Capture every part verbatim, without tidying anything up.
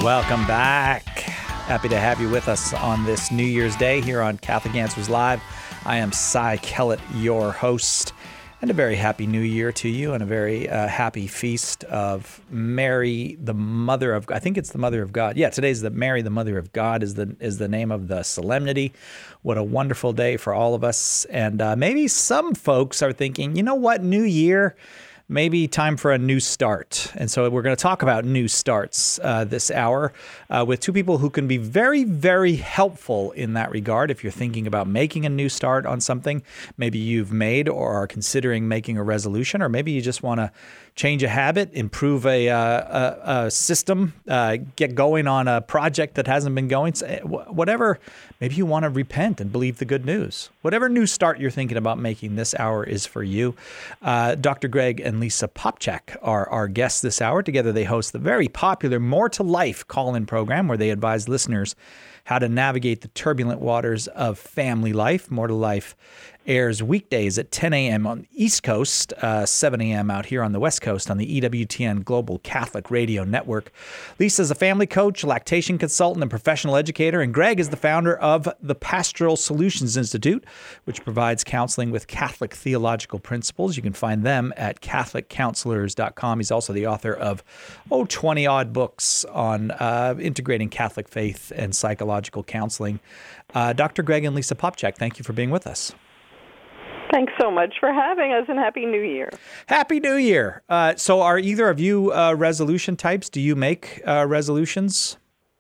Welcome back. Happy to have you with us on this New Year's Day here on Catholic Answers Live. I am Cy Kellett, your host, and a very happy New Year to you, and a very uh, happy feast of Mary, the Mother of God. I think it's the Mother of God. Yeah, today's the Mary, the Mother of God is the is the name of the solemnity. What a wonderful day for all of us. And uh, maybe some folks are thinking, you know what, New Year, maybe time for a new start. And so we're going to talk about new starts uh, this hour uh, with two people who can be very, very helpful in that regard. If you're thinking about making a new start on something, maybe you've made or are considering making a resolution, or maybe you just want to change a habit, improve a, uh, a, a system, uh, get going on a project that hasn't been going, whatever. Maybe you want to repent and believe the good news. Whatever new start you're thinking about making, this hour is for you. Uh, Doctor Greg and Lisa Popcak are our guests this hour. Together they host the very popular More to Life call-in program, where they advise listeners how to navigate the turbulent waters of family life. More to Life airs weekdays at ten a.m. on the East Coast, uh, seven a.m. out here on the West Coast on the E W T N Global Catholic Radio Network. Lisa's a family coach, lactation consultant, and professional educator, and Greg is the founder of the Pastoral Solutions Institute, which provides counseling with Catholic theological principles. You can find them at catholic counselors dot com. He's also the author of, oh, twenty-odd books on uh, integrating Catholic faith and psychological counseling. Uh, Doctor Greg and Lisa Popcak, thank you for being with us. Thanks so much for having us, and Happy New Year. Happy New Year. Uh, so are either of you uh, resolution types? Do you make uh, resolutions?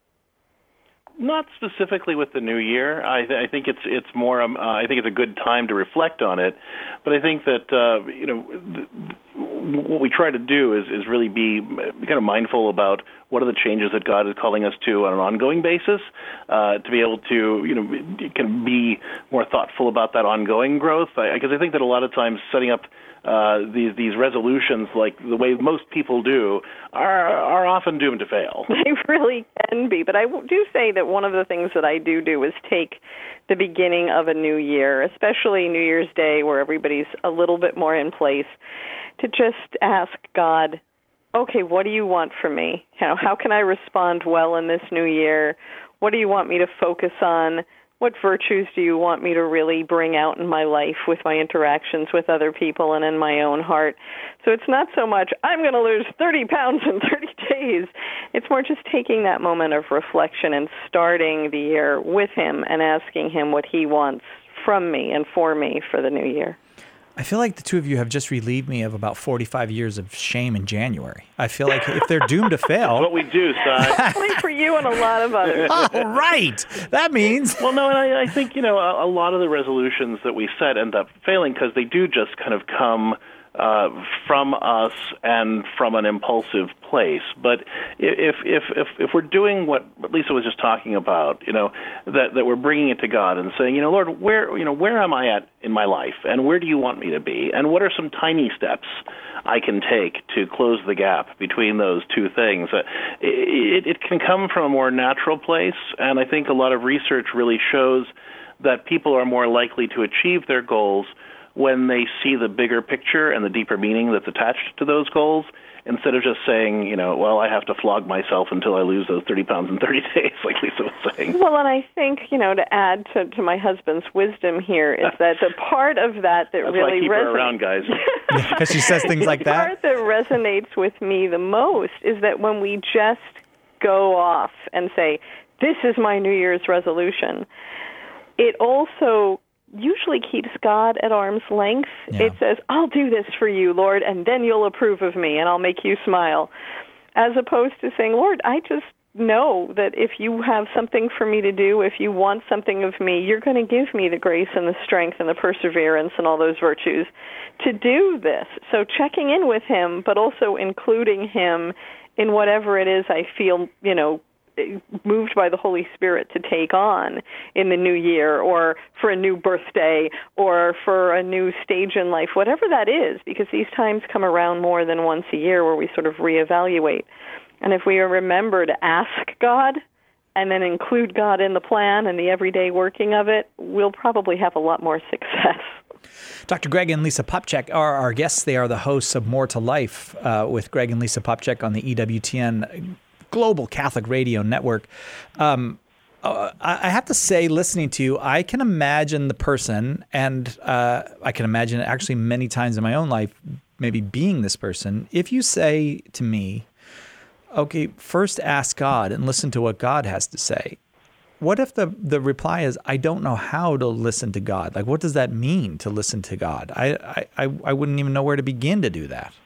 Not specifically with the new year. I, th- I think it's it's more. Um, uh, I think it's a good time to reflect on it. But I think that uh, you know th- th- what we try to do is, is really be kind of mindful about what are the changes that God is calling us to on an ongoing basis. Uh, to be able to you know can be more thoughtful about that ongoing growth. Because I, I think that a lot of times setting up Uh, these these resolutions, like the way most people do, are are often doomed to fail. They really can be. But I do say that one of the things that I do do is take the beginning of a new year, especially New Year's Day, where everybody's a little bit more in place, to just ask God, okay, what do you want from me? You know, how can I respond well in this new year? What do you want me to focus on? What virtues do you want me to really bring out in my life with my interactions with other people and in my own heart? So it's not so much, I'm going to lose thirty pounds in thirty days. It's more just taking that moment of reflection and starting the year with him and asking him what he wants from me and for me for the new year. I feel like the two of you have just relieved me of about forty-five years of shame in January. I feel like if they're doomed to fail... That's what we do, Si. Only for you and a lot of others. Oh, right. That means... Well, no, and I, I think, you know, a, a lot of the resolutions that we set end up failing because they do just kind of come uh, from us and from an impulsive place. But if if if if we're doing what Lisa was just talking about, you know, that that we're bringing it to God and saying, you know, Lord, where you know where am I at in my life, and where do you want me to be, and what are some tiny steps I can take to close the gap between those two things? Uh, it, it can come from a more natural place, and I think a lot of research really shows that people are more likely to achieve their goals when they see the bigger picture and the deeper meaning that's attached to those goals, instead of just saying, you know, well, I have to flog myself until I lose those thirty pounds in thirty days, like Lisa was saying. Well, and I think, you know, to add to, to my husband's wisdom here is that the part of that that That's really why I keep resonates... her around, guys. Because she says things like the that. part that resonates with me the most is that when we just go off and say, this is my New Year's resolution, it also usually keeps God at arm's length. Yeah. It says, I'll do this for you, Lord, and then you'll approve of me, and I'll make you smile. As opposed to saying, Lord, I just know that if you have something for me to do, if you want something of me, you're going to give me the grace and the strength and the perseverance and all those virtues to do this. So checking in with him, but also including him in whatever it is I feel, you know, moved by the Holy Spirit to take on in the new year, or for a new birthday, or for a new stage in life, whatever that is, because these times come around more than once a year where we sort of reevaluate. And if we remember to ask God and then include God in the plan and the everyday working of it, we'll probably have a lot more success. Doctor Greg and Lisa Popcak are our guests. They are the hosts of More to Life uh, with Greg and Lisa Popcak on the E W T N global Catholic radio network. Um, uh, I have to say, listening to you, I can imagine the person, and uh, I can imagine it actually many times in my own life, maybe being this person. If you say to me, okay, first ask God and listen to what God has to say. What if the, the reply is, I don't know how to listen to God? Like, what does that mean to listen to God? I, I, I wouldn't even know where to begin to do that.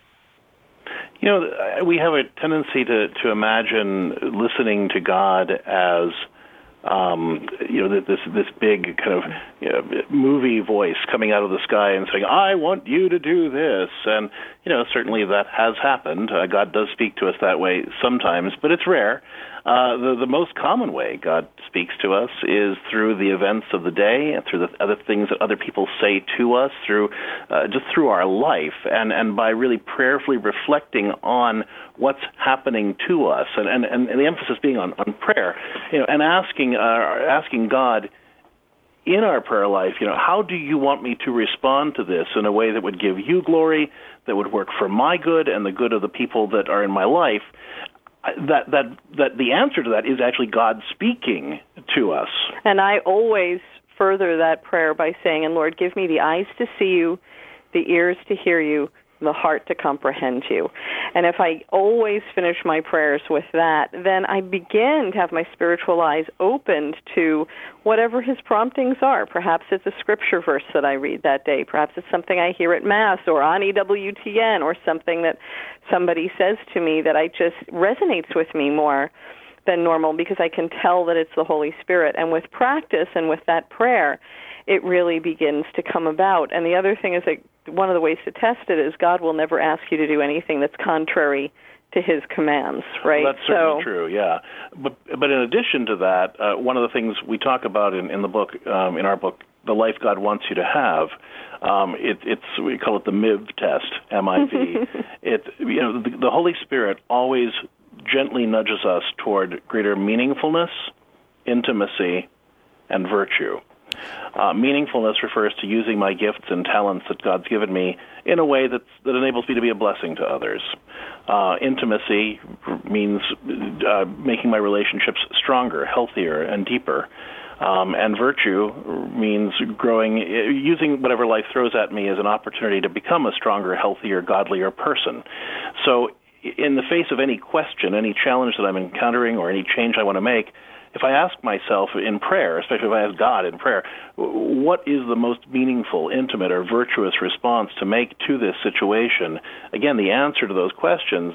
You know, we have a tendency to, to imagine listening to God as, um, you know, this this big kind of you know, movie voice coming out of the sky and saying, I want you to do this. And, you know, certainly that has happened. Uh, God does speak to us that way sometimes, but it's rare. Uh, the, the most common way God speaks to us is through the events of the day and through the other things that other people say to us, through uh, just through our life, and, and by really prayerfully reflecting on what's happening to us, and, and, and the emphasis being on, on prayer, you know, and asking uh, asking God in our prayer life, you know, how do you want me to respond to this in a way that would give you glory, that would work for my good and the good of the people that are in my life? That that that the answer to that is actually God speaking to us. And I always further that prayer by saying, and Lord, give me the eyes to see you, the ears to hear you, the heart to comprehend you. And if I always finish my prayers with that, then I begin to have my spiritual eyes opened to whatever his promptings are. Perhaps it's a scripture verse that I read that day. Perhaps it's something I hear at Mass or on E W T N, or something that somebody says to me that I just resonates with me more than normal, because I can tell that it's the Holy Spirit. And with practice and with that prayer, it really begins to come about. And the other thing is that one of the ways to test it is God will never ask you to do anything that's contrary to his commands, right? Well, that's certainly so true, yeah. But but in addition to that, uh, one of the things we talk about in, in the book, um, in our book, The Life God Wants You to Have, um, it, it's we call it the M I V test, M I V. it you know the, the Holy Spirit always gently nudges us toward greater meaningfulness, intimacy, and virtue. Uh, meaningfulness refers to using my gifts and talents that God's given me in a way that's, that enables me to be a blessing to others. Uh, intimacy means uh, making my relationships stronger, healthier, and deeper. Um, and virtue means growing, using whatever life throws at me as an opportunity to become a stronger, healthier, godlier person. So in the face of any question, any challenge that I'm encountering, or any change I want to make, if I ask myself in prayer, especially if I ask God in prayer, what is the most meaningful, intimate, or virtuous response to make to this situation? Again, the answer to those questions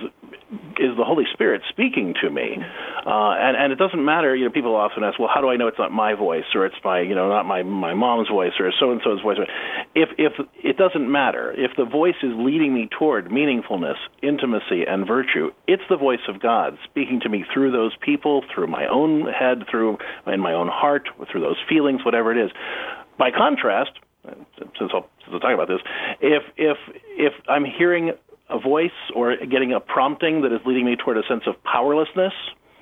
is the Holy Spirit speaking to me. Uh, and, and it doesn't matter, you know, people often ask, well, how do I know it's not my voice, or it's my, you know, not my, my mom's voice, or so-and-so's voice? If, if it doesn't matter, if the voice is leading me toward meaningfulness, intimacy, and virtue, it's the voice of God speaking to me through those people, through my own head, through in my own heart, through those feelings, whatever it is. By contrast, since I'll, since I'll talk about this, if if if I'm hearing a voice or getting a prompting that is leading me toward a sense of powerlessness,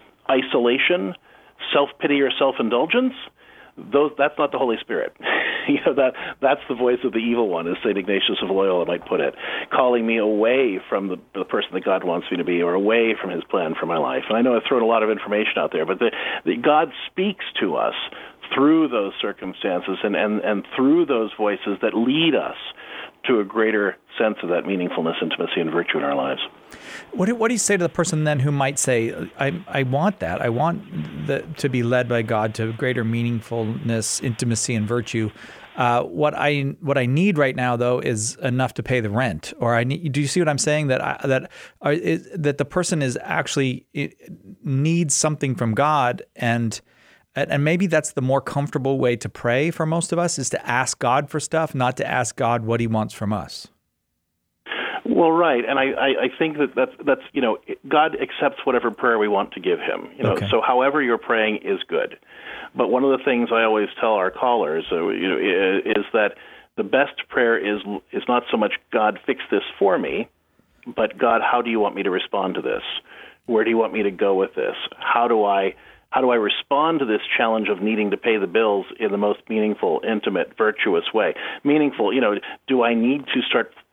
isolation, self-pity, or self-indulgence, those that's not the Holy Spirit. you know that that's the voice of the evil one, as Saint Ignatius of Loyola might put it, calling me away from the, the person that God wants me to be, or away from his plan for my life. And I know I've thrown a lot of information out there, but the, the God speaks to us through those circumstances and, and, and through those voices that lead us to a greater sense of that meaningfulness, intimacy, and virtue in our lives. What do, what do you say to the person then who might say, I, I want that. I want the, to be led by God to greater meaningfulness, intimacy, and virtue. Uh, what I what I need right now, though, is enough to pay the rent. Or I need. Do you see what I'm saying? That I, that are, is, that the person is actually needs something from God, and and maybe that's the more comfortable way to pray for most of us, is to ask God for stuff, not to ask God what he wants from us. Well, right, and I, I, I think that that's, that's, you know, God accepts whatever prayer we want to give him. You know, okay. So however you're praying is good. But one of the things I always tell our callers, uh, you know, is that the best prayer is is not so much, God, fix this for me, but God, how do you want me to respond to this? Where do you want me to go with this? How do I how do I respond to this challenge of needing to pay the bills in the most meaningful, intimate, virtuous way? Meaningful, you know, do I need to start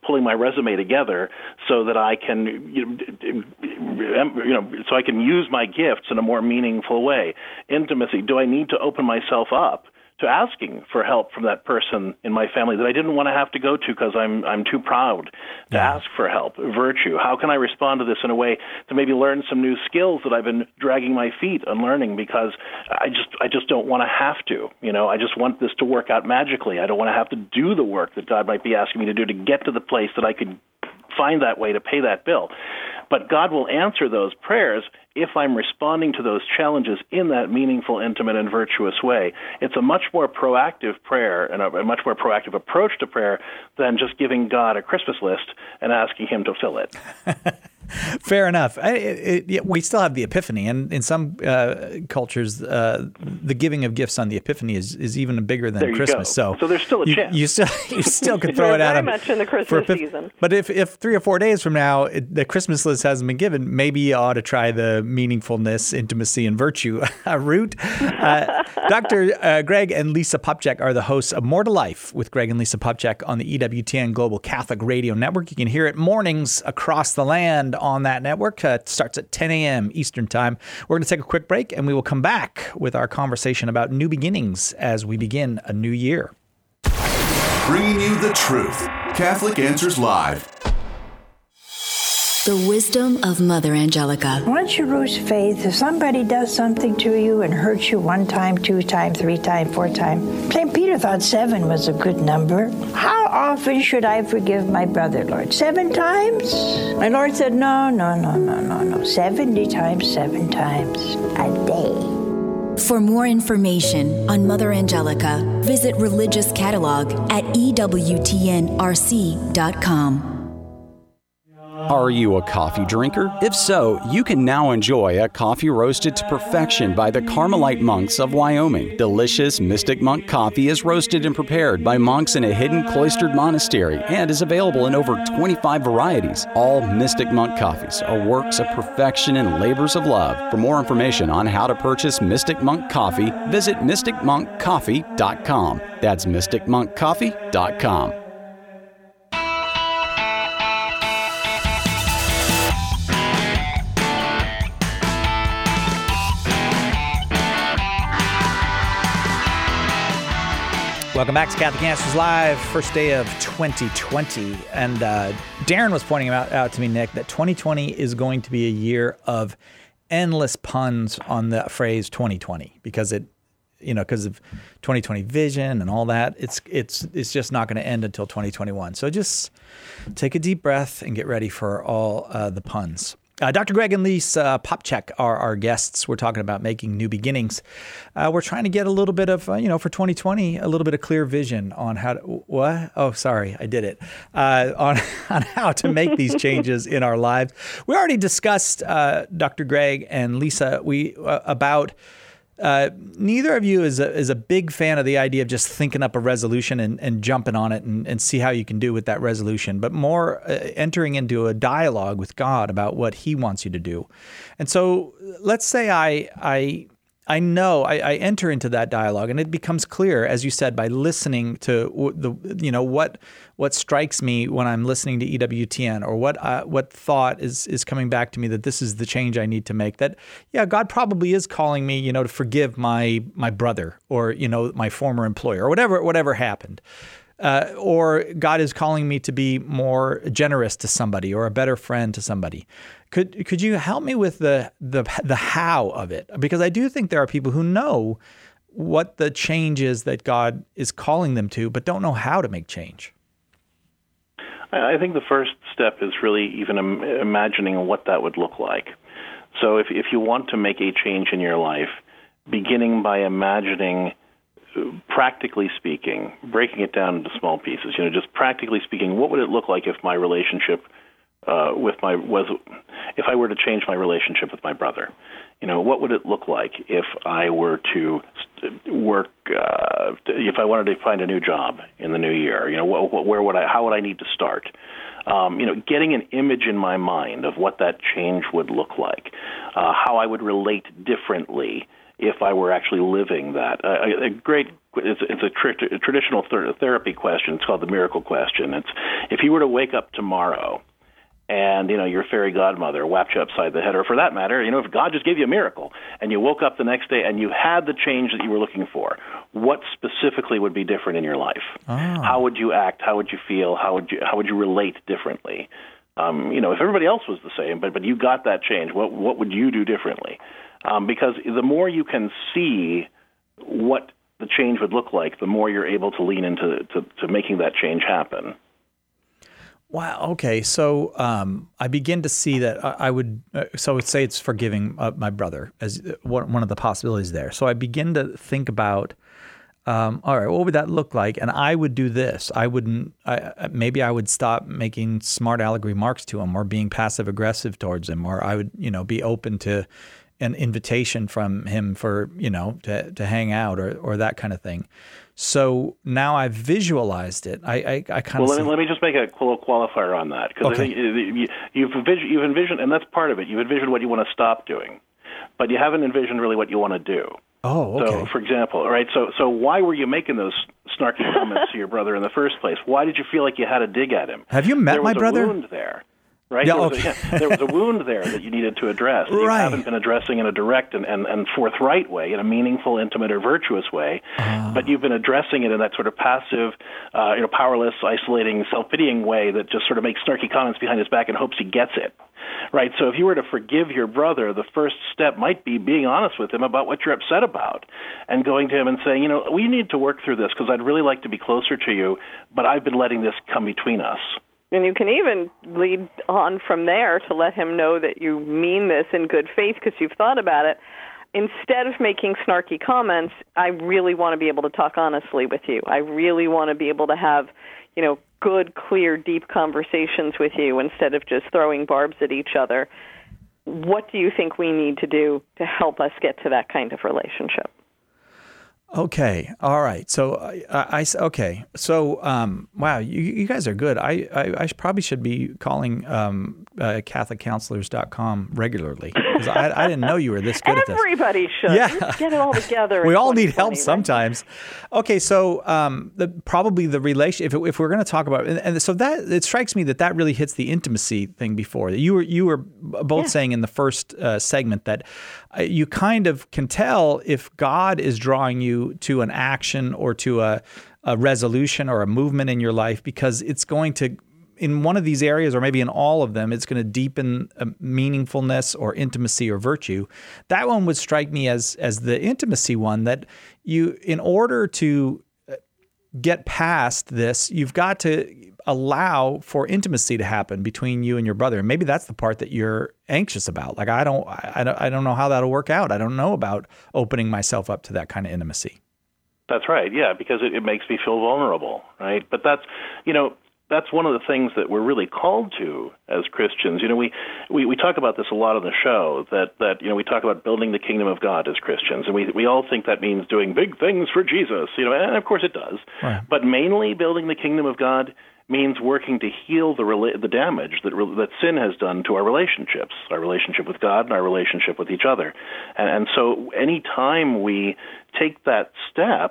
pulling my resume together so that I can, you know, you know, so I can use my gifts in a more meaningful way. Intimacy. Do I need to open myself up to asking for help from that person in my family that I didn't want to have to go to because I'm I'm too proud to yeah. ask for help? Virtue. How can I respond to this in a way to maybe learn some new skills that I've been dragging my feet on learning because I just I just don't want to have to. You know, I just want this to work out magically. I don't want to have to do the work that God might be asking me to do to get to the place that I could find that way to pay that bill. But God will answer those prayers if I'm responding to those challenges in that meaningful, intimate, and virtuous way. It's a much more proactive prayer and a, a much more proactive approach to prayer than just giving God a Christmas list and asking him to fill it. Fair enough. I, it, it, we still have the Epiphany, and in some uh, cultures, uh, the giving of gifts on the Epiphany is, is even bigger than there you Christmas. Go. So, so there's still a you, chance. You still you still could throw it out. Very much in the Christmas Epiph- season. But if, if three or four days from now it, the Christmas list hasn't been given, maybe you ought to try the meaningfulness, intimacy, and virtue route. Uh, Doctor Uh, Greg and Lisa Popcak are the hosts of More to Life with Greg and Lisa Popcak on the E W T N Global Catholic Radio Network. You can hear it mornings across the land on that network. Uh, it starts at ten a.m. Eastern Time. We're going to take a quick break, and we will come back with our conversation about new beginnings as we begin a new year. Bringing you the truth. Catholic Answers Live. The wisdom of Mother Angelica. Once you lose faith, if somebody does something to you and hurts you one time, two times, three times, four times, Saint Peter thought seven was a good number. How often should I forgive my brother, Lord? Seven times? My Lord said, no, no, no, no, no, no. Seventy times, seven times a day. For more information on Mother Angelica, visit Religious Catalog at E W T N R C dot com. Are you a coffee drinker? If so, you can now enjoy a coffee roasted to perfection by the Carmelite monks of Wyoming. Delicious Mystic Monk coffee is roasted and prepared by monks in a hidden cloistered monastery and is available in over twenty-five varieties. All Mystic Monk coffees are works of perfection and labors of love. For more information on how to purchase Mystic Monk coffee, visit mystic monk coffee dot com. That's mystic monk coffee dot com. Welcome back to Catholic Answers Live, first day of twenty twenty. And uh, Darren was pointing out, out to me, Nick, that twenty twenty is going to be a year of endless puns on the phrase twenty twenty because it, you know, because of twenty twenty vision and all that. It's it's it's just not going to end until twenty twenty-one. So just take a deep breath and get ready for all uh, the puns. Uh, Doctor Greg and Lisa Popcak are our guests. We're talking about making new beginnings. Uh, we're trying to get a little bit of, uh, you know, for twenty twenty, a little bit of clear vision on how to, what? Oh, sorry, I did it. Uh, on, on how to make these changes in our lives. We already discussed, uh, Doctor Greg and Lisa, we uh, about Uh, neither of you is a, is a big fan of the idea of just thinking up a resolution and, and jumping on it and, and see how you can do with that resolution, but more uh, entering into a dialogue with God about what he wants you to do. And so let's say I I I know I, I enter into that dialogue, and it becomes clear, as you said, by listening to the you know what what strikes me when I'm listening to E W T N, or what uh, what thought is is coming back to me that this is the change I need to make. That yeah, God probably is calling me, you know, to forgive my my brother, or you know, my former employer, or whatever whatever happened. Uh, or God is calling me to be more generous to somebody, or a better friend to somebody. Could could you help me with the the the how of it? Because I do think there are people who know what the change is that God is calling them to, but don't know how to make change. I think the first step is really even im- imagining what that would look like. So if if you want to make a change in your life, beginning by imagining, practically speaking, breaking it down into small pieces, you know, just practically speaking, what would it look like if my relationship uh, with my was if I were to change my relationship with my brother? You know, what would it look like if I were to work, uh, if I wanted to find a new job in the new year? You know, wh- where would I, how would I need to start? Um, you know, getting an image in my mind of what that change would look like, uh, how I would relate differently if I were actually living that. Uh, a, a great, it's, it's a, tr- a traditional ther- therapy question. It's called the miracle question. It's if you were to wake up tomorrow and, you know, your fairy godmother whapped you upside the head, or for that matter, you know, if God just gave you a miracle and you woke up the next day and you had the change that you were looking for, what specifically would be different in your life? Oh. How would you act? How would you feel? How would you how would you relate differently? Um, you know, if everybody else was the same, but but you got that change, what what would you do differently? Um, because the more you can see what the change would look like, the more you're able to lean into to, to making that change happen. Wow. Okay. So um, I begin to see that I, I would. Uh, so let's say it's forgiving uh, my brother as one, one of the possibilities there. So I begin to think about, um, all right, what would that look like? And I would do this. I wouldn't. I, maybe I would stop making smart aleck remarks to him, or being passive aggressive towards him, or I would, you know, be open to an invitation from him for, you know, to to hang out or or that kind of thing. So now I've visualized it. I, I, I kind well, of let me, let me just make a little qualifier on that, because okay. you, you've envisioned, you've envisioned, and that's part of it. You've envisioned what you want to stop doing, but you haven't envisioned really what you want to do. Oh, okay. So, for example, all right. So, so why were you making those snarky comments to your brother in the first place? Why did you feel like you had to dig at him? Have you met there my was brother? A wound there. Right? Yeah, there, was okay. a, yeah, there was a wound there that you needed to address that you right. haven't been addressing in a direct and, and, and forthright way, in a meaningful, intimate, or virtuous way, uh. but you've been addressing it in that sort of passive, uh, you know, powerless, isolating, self-pitying way that just sort of makes snarky comments behind his back and hopes he gets it. Right? So if you were to forgive your brother, the first step might be being honest with him about what you're upset about and going to him and saying, you know, we need to work through this because I'd really like to be closer to you, but I've been letting this come between us. And you can even lead on from there to let him know that you mean this in good faith because you've thought about it. Instead of making snarky comments, I really want to be able to talk honestly with you. I really want to be able to have, you know, good, clear, deep conversations with you instead of just throwing barbs at each other. What do you think we need to do to help us get to that kind of relationship? Okay. All right. So I, I okay. So um, wow, you, you guys are good. I, I, I probably should be calling um, uh, Catholic Counselors dot com regularly because I, I didn't know you were this good at this. Everybody should. Yeah. Let's get it all together. We all need help right? sometimes. Okay. So um, the, probably the relation. If if we're going to talk about and, and so that it strikes me that that really hits the intimacy thing before. You were you were both yeah. saying in the first uh, segment that uh, you kind of can tell if God is drawing you to an action or to a, a resolution or a movement in your life, because it's going to, in one of these areas or maybe in all of them, it's going to deepen a meaningfulness or intimacy or virtue. That one would strike me as as the intimacy one, that you, in order to get past this, you've got to allow for intimacy to happen between you and your brother. And maybe that's the part that you're anxious about. Like, I don't, I don't, I don't know how that'll work out. I don't know about opening myself up to that kind of intimacy. That's right. Yeah. Because it, it makes me feel vulnerable. Right. But that's, you know, that's one of the things that we're really called to as Christians. You know, we, we, we talk about this a lot on the show, that, that, you know, we talk about building the kingdom of God as Christians. And we, we all think that means doing big things for Jesus, you know, and of course it does. Right. But mainly building the kingdom of God means working to heal the rela- the damage that re- that sin has done to our relationships, our relationship with God and our relationship with each other. And, and so any time we take that step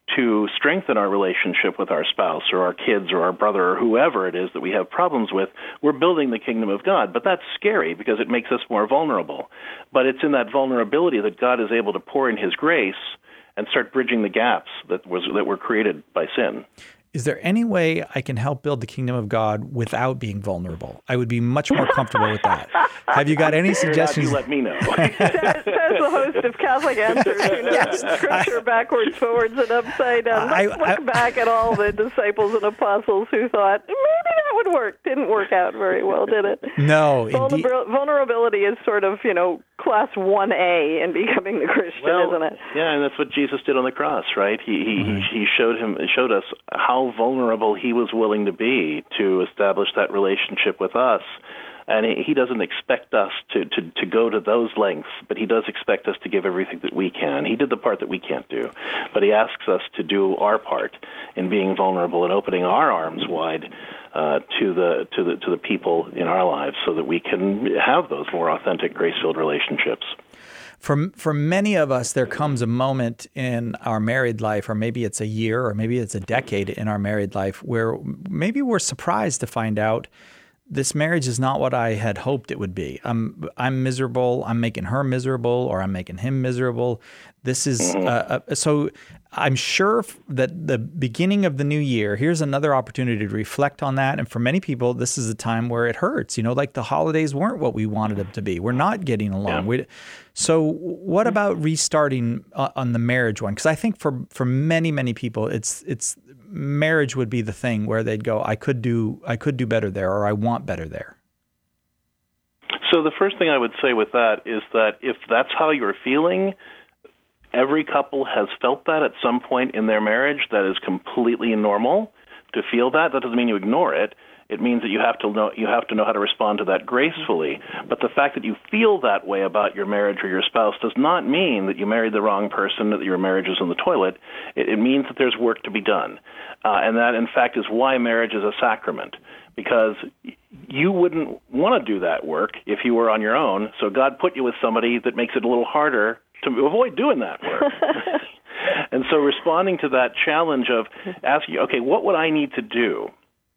to strengthen our relationship with our spouse or our kids or our brother or whoever it is that we have problems with, we're building the kingdom of God. But that's scary because it makes us more vulnerable. But it's in that vulnerability that God is able to pour in his grace and start bridging the gaps that was that were created by sin. Is there any way I can help build the kingdom of God without being vulnerable? I would be much more comfortable with that. Have you got any suggestions? You let me know. says, says the host of Catholic Answers, who knows yes. Scripture backwards, forwards, and upside down. Let's I, look I, back at all the disciples and apostles who thought, maybe that would work. Didn't work out very well, did it? No. Vulner- vulnerability is sort of, you know, class one A in becoming the Christian, well, isn't it? Yeah, and that's what Jesus did on the cross, right? He he mm-hmm. he showed him showed us how vulnerable he was willing to be to establish that relationship with us. And he, he doesn't expect us to, to, to go to those lengths, but he does expect us to give everything that we can. He did the part that we can't do, but he asks us to do our part in being vulnerable and opening our arms wide uh, to the to the to the people in our lives, so that we can have those more authentic, grace-filled relationships. For, for many of us, there comes a moment in our married life, or maybe it's a year, or maybe it's a decade in our married life, where maybe we're surprised to find out this marriage is not what I had hoped it would be. I'm I'm miserable. I'm making her miserable, or I'm making him miserable. This is uh, uh, so. I'm sure that the beginning of the new year, here's another opportunity to reflect on that. And for many people, this is a time where it hurts. You know, like the holidays weren't what we wanted them to be. We're not getting along. Yeah. We, so what about restarting on the marriage one? Because I think for for many many people, it's it's marriage would be the thing where they'd go, I could do I could do better there, or I want better there. So the first thing I would say with that is that if that's how you're feeling, every couple has felt that at some point in their marriage. That is completely normal to feel that. That doesn't mean you ignore it. It means that you have to know you have to know how to respond to that gracefully. But the fact that you feel that way about your marriage or your spouse does not mean that you married the wrong person, that your marriage is in the toilet. It, it means that there's work to be done. Uh, and that, in fact, is why marriage is a sacrament, because you wouldn't want to do that work if you were on your own. So God put you with somebody that makes it a little harder to avoid doing that work. And so responding to that challenge of asking, okay, what would I need to do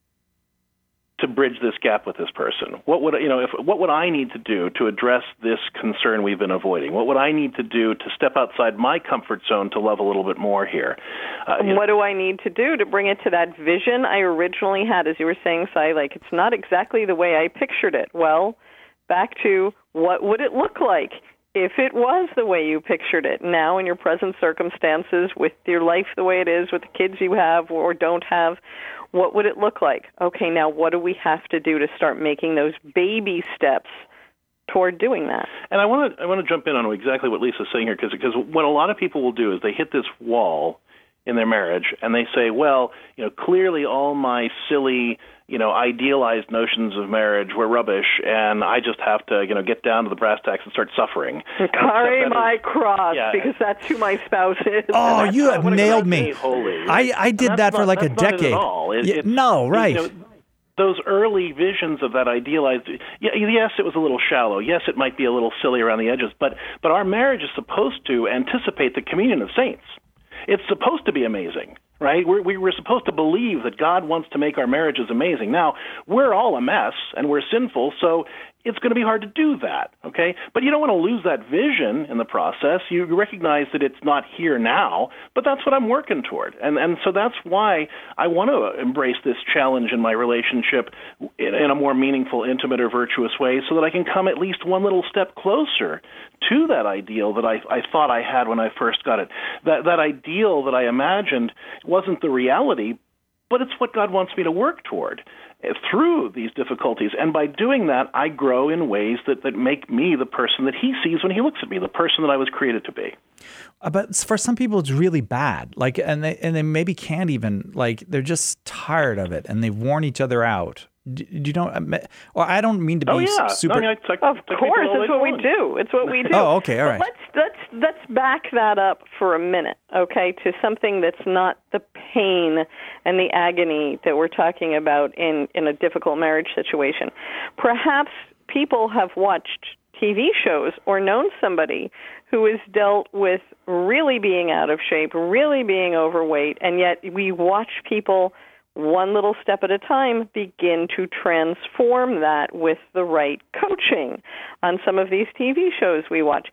to bridge this gap with this person? What would you know? If what would I need to do to address this concern we've been avoiding? What would I need to do to step outside my comfort zone to love a little bit more here? Uh, what do I need to do to bring it to that vision I originally had? As you were saying, Si, like it's not exactly the way I pictured it. Well, back to what would it look like if it was the way you pictured it now in your present circumstances, with your life the way it is, with the kids you have or don't have? What would it look like? Okay, now what do we have to do to start making those baby steps toward doing that? And I want to I want to jump in on exactly what Lisa's saying here, because because what a lot of people will do is they hit this wall in their marriage and they say, well, you know, clearly all my silly, you know, idealized notions of marriage were rubbish, and I just have to, you know, get down to the brass tacks and start suffering. Carry my is, cross, yeah. because that's who my spouse is. Oh, you have nailed me. Holy, right? I, I did that for not, like a decade. Not at all. It, yeah, it, no, right. You know, those early visions of that idealized, yeah, yes, it was a little shallow. Yes, it might be a little silly around the edges, but but our marriage is supposed to anticipate the communion of saints. It's supposed to be amazing, right? We're, we were supposed to believe that God wants to make our marriages amazing. Now, we're all a mess, and we're sinful, so it's going to be hard to do that, okay? But you don't want to lose that vision in the process. You recognize that it's not here now, but that's what I'm working toward. And and so that's why I want to embrace this challenge in my relationship in, in a more meaningful, intimate, or virtuous way, so that I can come at least one little step closer to that ideal that I, I thought I had when I first got it. That, that ideal that I imagined wasn't the reality, but it's what God wants me to work toward through these difficulties. And by doing that, I grow in ways that, that make me the person that he sees when he looks at me, the person that I was created to be. Uh, but for some people, it's really bad. Like, and they and they maybe can't even, like, they're just tired of it, and they've worn each other out. Do, do you don't? Or I don't mean to be oh, yeah. super. No, I mean, it's like, of course, it's what we do. It's what we do. Oh, okay, all right. But let's let's let's back that up for a minute, okay, to something that's not the pain and the agony that we're talking about in in a difficult marriage situation. Perhaps people have watched T V shows or known somebody who has dealt with really being out of shape, really being overweight, and yet we watch people one little step at a time begin to transform that with the right coaching on some of these T V shows we watch.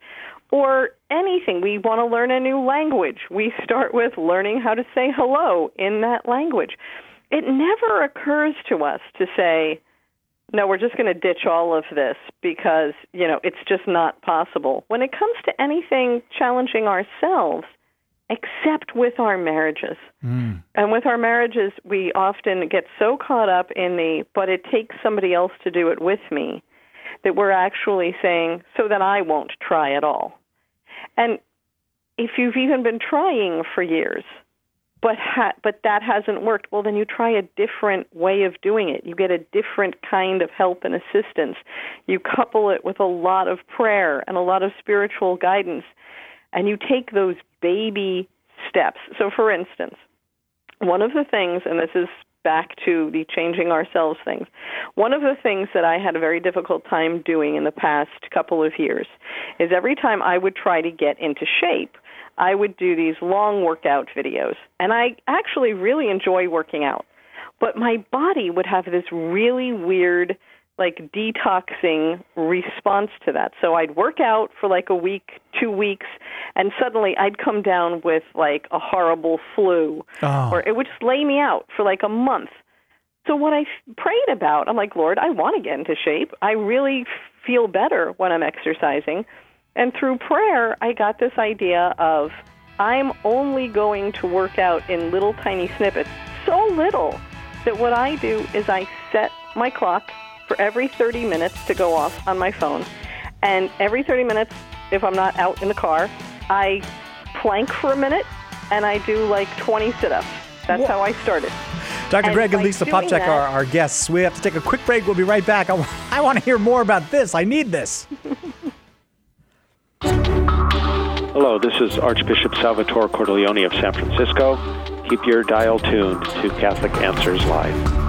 Or anything. We want to learn a new language. We start with learning how to say hello in that language. It never occurs to us to say, no, we're just going to ditch all of this because, you know, it's just not possible. When it comes to anything challenging ourselves, except with our marriages. Mm. And with our marriages, we often get so caught up in the, but it takes somebody else to do it with me, that we're actually saying, so that I won't try at all. And if you've even been trying for years, but ha- but that hasn't worked. Well, then you try a different way of doing it. You get a different kind of help and assistance. You couple it with a lot of prayer and a lot of spiritual guidance, and you take those baby steps. So, for instance, one of the things, and this is back to the changing ourselves things, one of the things that I had a very difficult time doing in the past couple of years is every time I would try to get into shape, I would do these long workout videos. And I actually really enjoy working out. But my body would have this really weird, like, detoxing response to that. So I'd work out for like a week, two weeks, and suddenly I'd come down with like a horrible flu. Oh. Or it would just lay me out for like a month. So what I prayed about, I'm like, Lord, I want to get into shape. I really feel better when I'm exercising. And through prayer, I got this idea of I'm only going to work out in little tiny snippets, so little that what I do is I set my clock for every thirty minutes to go off on my phone. And every thirty minutes, if I'm not out in the car, I plank for a minute and I do like twenty sit-ups. That's how I started. Doctor And Greg and by Lisa doing Popcak that- are our guests. We have to take a quick break. We'll be right back. I, w- I want to hear more about this. I need this. Hello, this is Archbishop Salvatore Cordileone of San Francisco. Keep your dial tuned to Catholic Answers Live.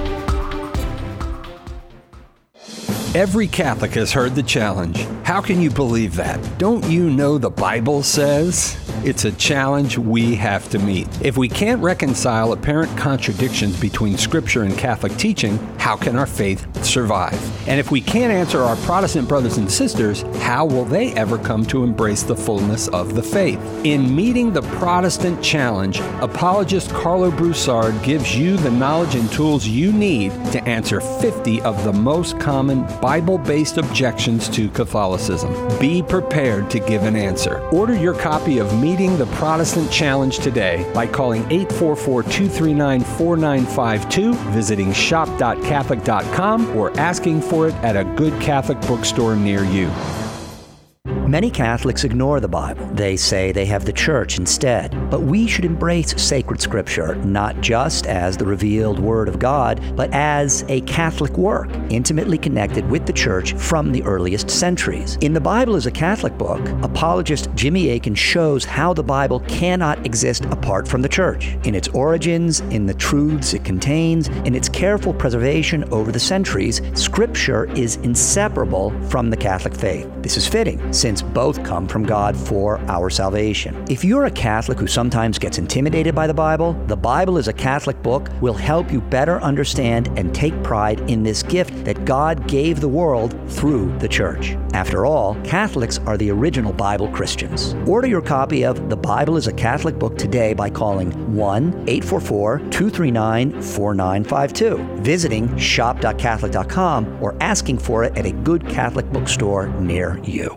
Every Catholic has heard the challenge. How can you believe that? Don't you know the Bible says? It's a challenge we have to meet. If we can't reconcile apparent contradictions between Scripture and Catholic teaching, how can our faith survive? And if we can't answer our Protestant brothers and sisters, how will they ever come to embrace the fullness of the faith? In meeting the Protestant challenge, apologist Carlo Broussard gives you the knowledge and tools you need to answer fifty of the most common Bible-based objections to Catholicism. Be prepared to give an answer. Order your copy of Meeting the Protestant Challenge today by calling eight four four, two three nine, four nine five two, visiting shop dot catholic dot com, or asking for it at a good Catholic bookstore near you. Many Catholics ignore the Bible. They say they have the Church instead. But we should embrace sacred Scripture, not just as the revealed Word of God, but as a Catholic work, intimately connected with the Church from the earliest centuries. In The Bible is a Catholic Book, apologist Jimmy Akin shows how the Bible cannot exist apart from the Church, in its origins, in the truths it contains, in its careful preservation over the centuries. Scripture is inseparable from the Catholic faith. This is fitting, since both come from God for our salvation. If you're a Catholic who sometimes gets intimidated by the Bible, The Bible is a Catholic Book will help you better understand and take pride in this gift that God gave the world through the Church. After all, Catholics are the original Bible Christians. Order your copy of The Bible is a Catholic Book today by calling one eight four four, two three nine, four nine five two, visiting shop dot catholic dot com, or asking for it at a good Catholic bookstore near you.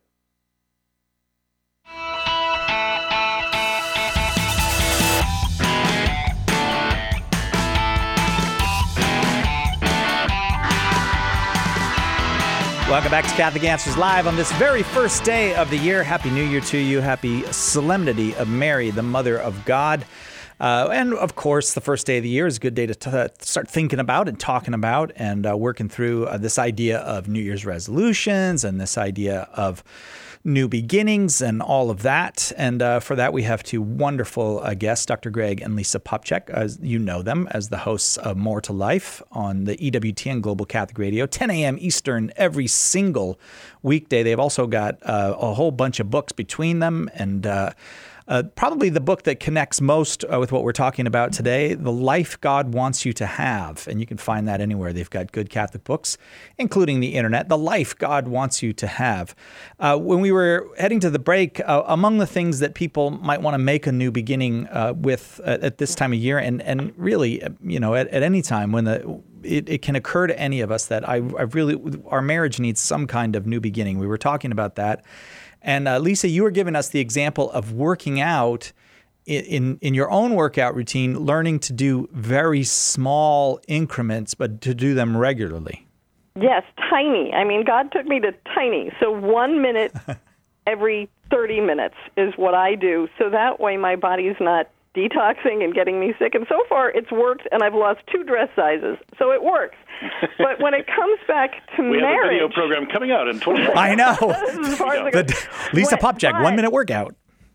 Welcome back to Catholic Answers Live on this very first day of the year. Happy New Year to you. Happy Solemnity of Mary, the Mother of God. Uh, and, of course, the first day of the year is a good day to t- start thinking about and talking about and uh, working through uh, this idea of New Year's resolutions and this idea of new beginnings and all of that. And uh, for that, we have two wonderful uh, guests, Doctor Greg and Lisa Popcak. As you know them as the hosts of More to Life on the E W T N Global Catholic Radio, ten a.m. Eastern every single weekday. They've also got uh, a whole bunch of books between them, and uh, Uh, probably the book that connects most uh, with what we're talking about today, The Life God Wants You to Have. And you can find that anywhere. They've got good Catholic books, including the internet, The Life God Wants You to Have. Uh, when we were heading to the break, uh, among the things that people might want to make a new beginning uh, with uh, at this time of year, and, and really, you know, at, at any time when the It, it can occur to any of us that I, I really, our marriage needs some kind of new beginning. We were talking about that. And uh, Lisa, you were giving us the example of working out in, in in your own workout routine, learning to do very small increments, but to do them regularly. Yes, tiny. I mean, God took me to tiny. So one minute every thirty minutes is what I do. So that way my body's not detoxing and getting me sick. And so far, it's worked, and I've lost two dress sizes. So it works. But when it comes back to we marriage... We have a video program coming out in twenty I know. the, Lisa Popjack, one-minute workout.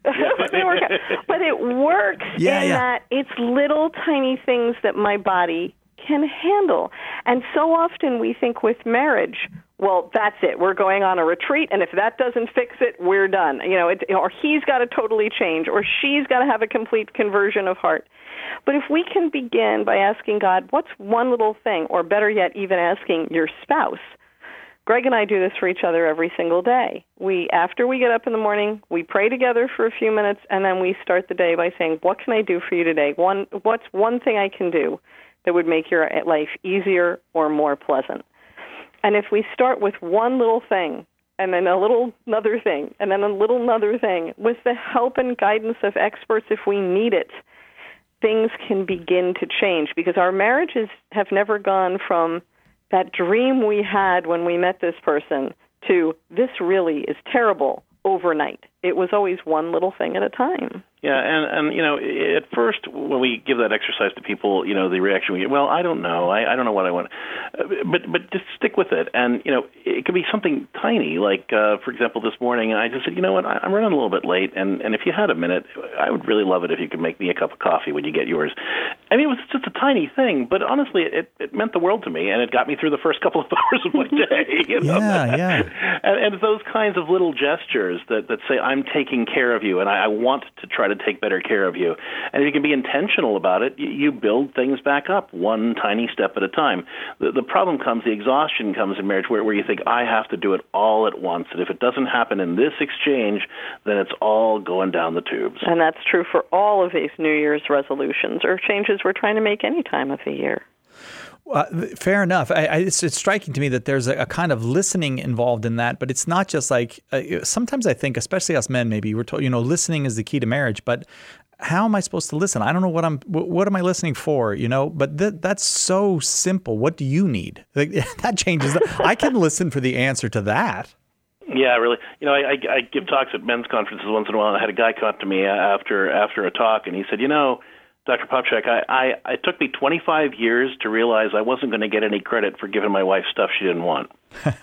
But it works yeah, in yeah. that it's little tiny things that my body can handle. And so often we think with marriage, well, that's it. We're going on a retreat, and if that doesn't fix it, we're done. You know, it, or he's got to totally change, or she's got to have a complete conversion of heart. But if we can begin by asking God, what's one little thing, or better yet, even asking your spouse. Greg and I do this for each other every single day. We, after we get up in the morning, we pray together for a few minutes, and then we start the day by saying, what can I do for you today? One, what's one thing I can do that would make your life easier or more pleasant? And if we start with one little thing, and then a little another thing, and then a little another thing, with the help and guidance of experts if we need it, things can begin to change, because our marriages have never gone from that dream we had when we met this person to this really is terrible overnight. It was always one little thing at a time. Yeah, and, and you know, at first, when we give that exercise to people, you know, the reaction we get, well, I don't know. I, I don't know what I want. Uh, but but just stick with it. And, you know, it could be something tiny. Like, uh, for example, this morning, I just said, you know what, I, I'm running a little bit late, and, and if you had a minute, I would really love it if you could make me a cup of coffee when you get yours. I mean, it was just a tiny thing, but honestly, it, it meant the world to me, and it got me through the first couple of hours of my day. You know? Yeah, yeah. And, and those kinds of little gestures that, that say, I'm taking care of you, and I, I want to try to take better care of you. And if you can be intentional about it, you, you build things back up one tiny step at a time. The, the problem comes, the exhaustion comes in marriage where, where you think, I have to do it all at once. And if it doesn't happen in this exchange, then it's all going down the tubes. And that's true for all of these New Year's resolutions or changes we're trying to make any time of the year. Uh, fair enough. I, I, it's, it's striking to me that there's a, a kind of listening involved in that, but it's not just like, uh, sometimes I think, especially us men, maybe we're told, you know, listening is the key to marriage, but how am I supposed to listen? I don't know what I'm, what am I listening for, you know, but th- that's so simple. What do you need? Like, that changes. The, I can listen for the answer to that. Yeah, really. You know, I, I, I give talks at men's conferences once in a while, and I had a guy come up to me after, after a talk, and he said, you know, Doctor Popchak, I, I, it took me twenty-five years to realize I wasn't going to get any credit for giving my wife stuff she didn't want.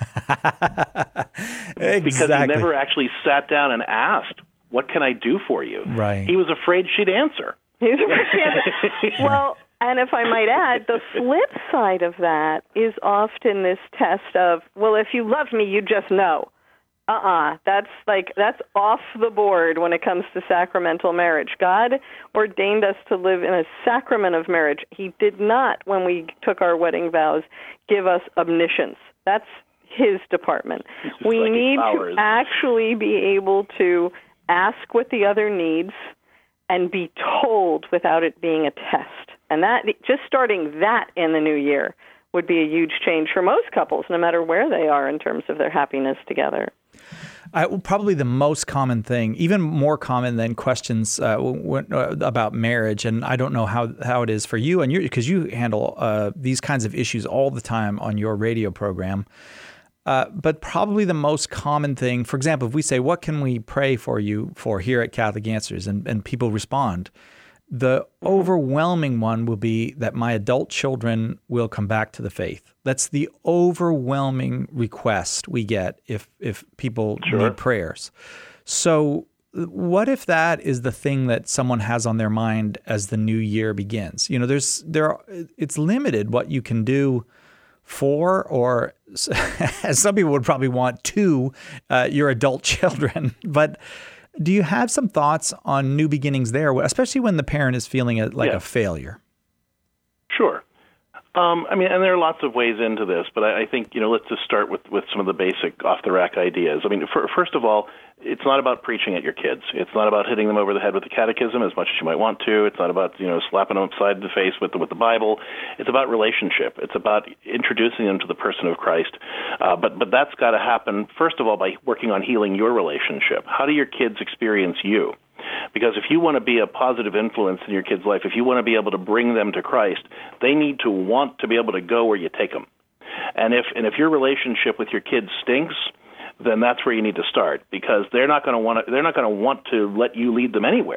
Exactly. Because he never actually sat down and asked, what can I do for you? Right. He was afraid she'd answer. He was afraid she'd answer. Well, and if I might add, the flip side of that is often this test of, well, if you love me, you just know. Uh-uh. That's like, that's off the board when it comes to sacramental marriage. God ordained us to live in a sacrament of marriage. He did not, when we took our wedding vows, give us omniscience. That's his department. We like need powers. to actually be able to ask what the other needs and be told without it being a test. And that, just starting that in the new year would be a huge change for most couples, no matter where they are in terms of their happiness together. I, probably the most common thing, even more common than questions uh, w- uh, about marriage, and I don't know how, how it is for you, and you because you handle uh, these kinds of issues all the time on your radio program. Uh, but probably the most common thing, for example, if we say, what can we pray for you for here at Catholic Answers, and, and people respond, the overwhelming one will be that my adult children will come back to the faith. That's the overwhelming request we get if if people Sure. need prayers. So what if that is the thing that someone has on their mind as the new year begins? You know, there's there are, it's limited what you can do for, or as some people would probably want, to uh, your adult children. But do you have some thoughts on new beginnings there, especially when the parent is feeling it like yeah. a failure? Sure. Um, I mean, and there are lots of ways into this, but I, I think, you know, let's just start with, with some of the basic off-the-rack ideas. I mean, for, first of all, it's not about preaching at your kids. It's not about hitting them over the head with the catechism as much as you might want to. It's not about, you know, slapping them upside the face with the, with the Bible. It's about relationship. It's about introducing them to the person of Christ. Uh, but, but that's got to happen, first of all, by working on healing your relationship. How do your kids experience you? Because if you want to be a positive influence in your kid's life, if you want to be able to bring them to Christ, they need to want to be able to go where you take them. And if and if your relationship with your kids stinks, then that's where you need to start, because they're not going to want to they're not going to want to let you lead them anywhere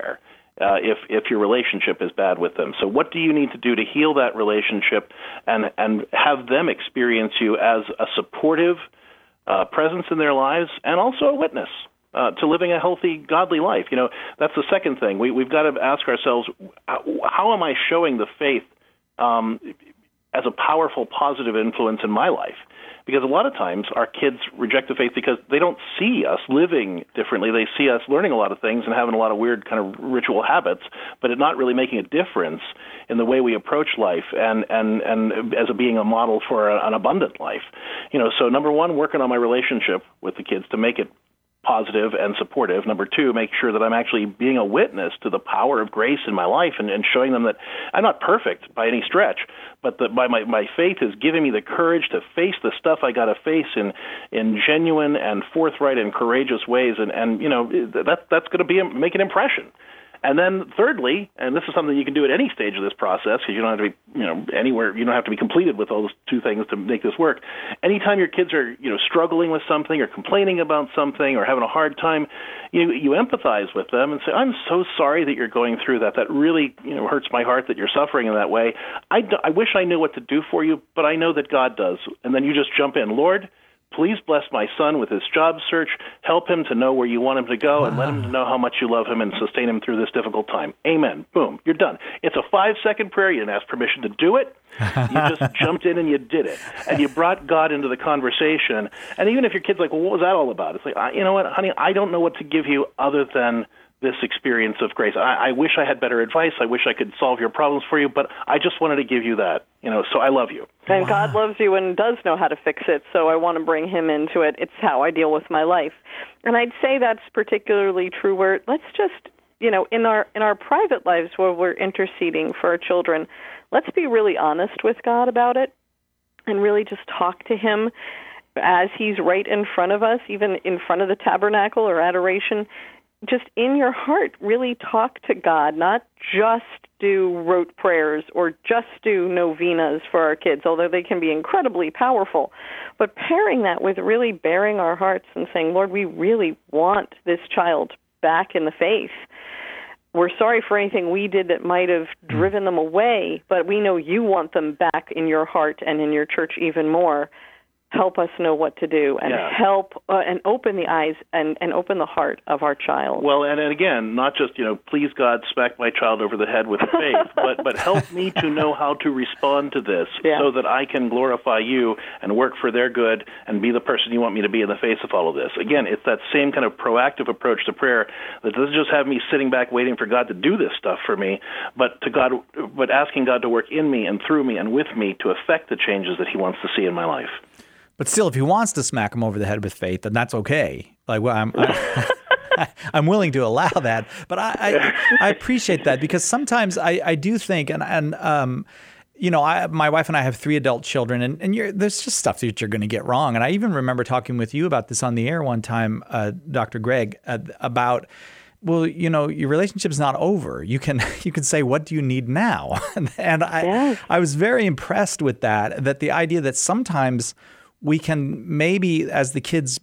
uh, if if your relationship is bad with them. So what do you need to do to heal that relationship and, and have them experience you as a supportive uh, presence in their lives and also a witness uh, to living a healthy, godly life? You know, that's the second thing. We, we've got to ask ourselves, how, how am I showing the faith um, as a powerful, positive influence in my life? Because a lot of times our kids reject the faith because they don't see us living differently. They see us learning a lot of things and having a lot of weird kind of ritual habits, but it not really making a difference in the way we approach life and, and, and as a being a model for a, an abundant life. You know, so number one, working on my relationship with the kids to make it positive and supportive. Number two, make sure that I'm actually being a witness to the power of grace in my life and, and showing them that I'm not perfect by any stretch, but that my, my, my faith is giving me the courage to face the stuff I got to face in in genuine and forthright and courageous ways. And, and you know, that that's going to be a, make an impression. And then thirdly, and this is something you can do at any stage of this process because you don't have to be, you know, anywhere, you don't have to be completed with those two things to make this work. Anytime your kids are, you know, struggling with something or complaining about something or having a hard time, you you empathize with them and say, I'm so sorry that you're going through that. That really, you know, hurts my heart that you're suffering in that way. I, do, I wish I knew what to do for you, but I know that God does. And then you just jump in. Lord, please bless my son with his job search. Help him to know where you want him to go, wow. and let him to know how much you love him and sustain him through this difficult time. Amen. Boom. You're done. It's a five-second prayer. You didn't ask permission to do it. You just jumped in and you did it. And you brought God into the conversation. And even if your kid's like, well, what was that all about? It's like, you know what, honey, I don't know what to give you other than this experience of grace. I, I wish I had better advice. I wish I could solve your problems for you, but I just wanted to give you that. You know, so I love you. And wow. God loves you and does know how to fix it, so I want to bring him into it. It's how I deal with my life. And I'd say that's particularly true where let's just, you know, in our in our private lives where we're interceding for our children, let's be really honest with God about it and really just talk to him as he's right in front of us, even in front of the tabernacle or adoration. Just in your heart, really talk to God, not just do rote prayers or just do novenas for our kids, although they can be incredibly powerful. But pairing that with really baring our hearts and saying, Lord, we really want this child back in the faith. We're sorry for anything we did that might have driven them away, but we know you want them back in your heart and in your church even more. Help us know what to do and yeah. help uh, and open the eyes and, and open the heart of our child. Well, and, and again, not just, you know, please God, smack my child over the head with faith, but, but help me to know how to respond to this yeah. so that I can glorify you and work for their good and be the person you want me to be in the face of all of this. Again, it's that same kind of proactive approach to prayer that doesn't just have me sitting back waiting for God to do this stuff for me, but to God, but asking God to work in me and through me and with me to affect the changes that he wants to see in my life. But still, if he wants to smack him over the head with faith, then that's okay. Like, well, I'm, I'm, I'm willing to allow that. But I, I, I appreciate that because sometimes I, I do think, and, and um, you know, I, my wife and I have three adult children, and, and you're, there's just stuff that you're going to get wrong. And I even remember talking with you about this on the air one time, uh, Doctor Greg, uh, about, well, you know, your relationship's not over. You can you can say, what do you need now? and I, yes. I was very impressed with that, that the idea that sometimes we can maybe, as the kids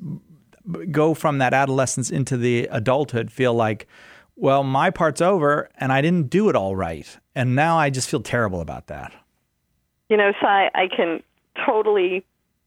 go from that adolescence into the adulthood, feel like, well, my part's over and I didn't do it all right. And now I just feel terrible about that. You know, Cy, I can totally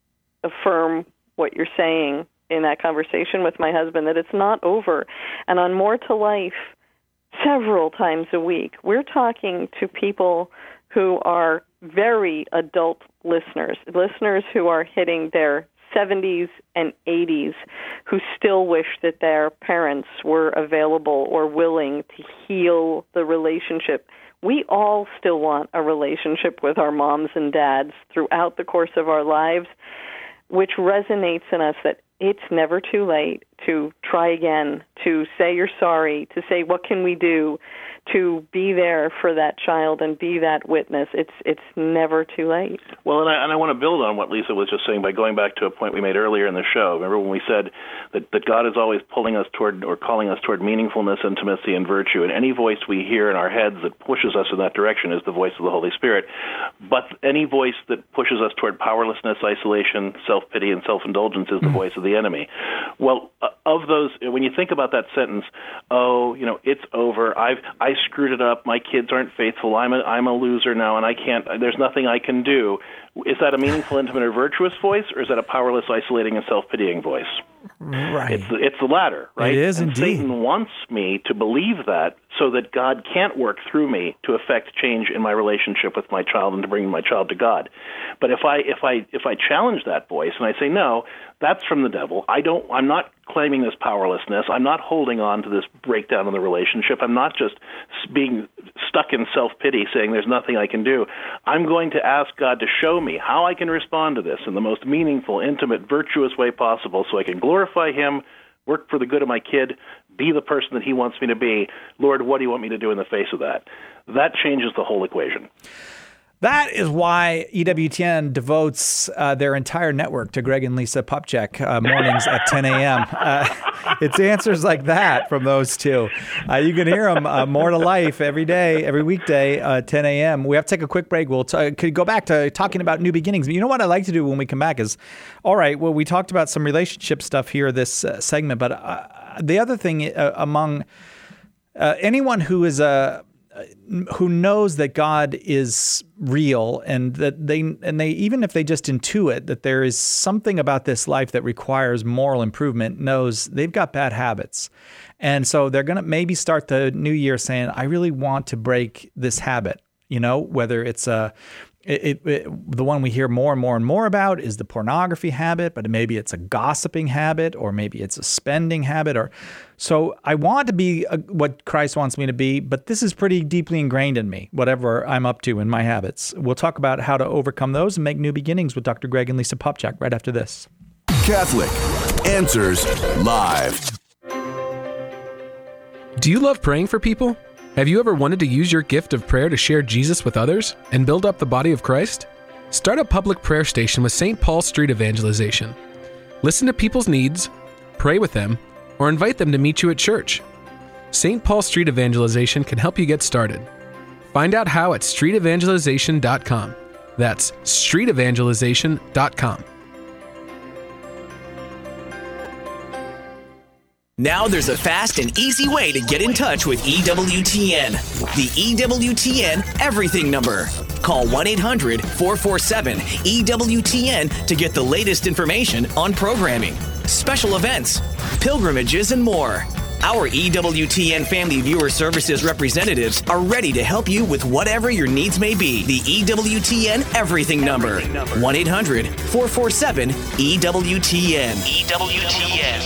affirm what you're saying in that conversation with my husband, that it's not over. And on More to Life, several times a week, we're talking to people who are very adult listeners, listeners who are hitting their seventies and eighties, who still wish that their parents were available or willing to heal the relationship. We all still want a relationship with our moms and dads throughout the course of our lives, which resonates in us that it's never too late to try again, to say you're sorry, to say what can we do, to be there for that child and be that witness. It's it's never too late. Well, and I, and I want to build on what Lisa was just saying by going back to a point we made earlier in the show. Remember when we said that, that God is always pulling us toward or calling us toward meaningfulness, intimacy, and virtue, and any voice we hear in our heads that pushes us in that direction is the voice of the Holy Spirit. But any voice that pushes us toward powerlessness, isolation, self-pity, and self-indulgence is the mm. voice of the enemy. Well, uh, of those, when you think about that sentence, oh, you know, it's over. I've I screwed it up. My kids aren't faithful. I'm a I'm a loser now, and I can't. There's nothing I can do. Is that a meaningful, intimate, or virtuous voice, or is that a powerless, isolating, and self-pitying voice? Right. It's the, it's the latter, right? It is and indeed. Satan wants me to believe that so that God can't work through me to affect change in my relationship with my child and to bring my child to God. But if I if I if I challenge that voice and I say, no, that's from the devil. I don't. I'm not claiming this powerlessness. I'm not holding on to this breakdown in the relationship. I'm not just being stuck in self-pity, saying there's nothing I can do. I'm going to ask God to show me how I can respond to this in the most meaningful, intimate, virtuous way possible so I can glorify Him, work for the good of my kid, be the person that He wants me to be. Lord, what do you want me to do in the face of that? That changes the whole equation. That is why E W T N devotes uh, their entire network to Greg and Lisa Popcak uh, mornings at ten a.m. Uh, it's answers like that from those two. Uh, you can hear them uh, more to life every day, every weekday, uh, ten a.m. We have to take a quick break. We'll t- could go back to talking about new beginnings. But you know what I like to do when we come back is, all right, well, we talked about some relationship stuff here this uh, segment, but uh, the other thing uh, among uh, anyone who is a who knows that God is real and that they and they even if they just intuit that there is something about this life that requires moral improvement, knows they've got bad habits. And so they're going to maybe start the new year saying, I really want to break this habit, you know, whether it's a It, it, the one we hear more and more and more about is the pornography habit, but maybe it's a gossiping habit, or maybe it's a spending habit. Or so I want to be a, what Christ wants me to be, but this is pretty deeply ingrained in me, whatever I'm up to in my habits. We'll talk about how to overcome those and make new beginnings with Doctor Greg and Lisa Popcak right after this. Catholic Answers Live. Do you love praying for people? Have you ever wanted to use your gift of prayer to share Jesus with others and build up the body of Christ? Start a public prayer station with Saint Paul Street Evangelization. Listen to people's needs, pray with them, or invite them to meet you at church. Saint Paul Street Evangelization can help you get started. Find out how at street evangelization dot com. That's street evangelization dot com. Now there's a fast and easy way to get in touch with E W T N. The E W T N Everything number. Call one eight hundred four four seven E W T N to get the latest information on programming, special events, pilgrimages, and more. Our E W T N Family Viewer Services representatives are ready to help you with whatever your needs may be. The E W T N Everything number. one eight hundred four four seven E W T N. E W T N.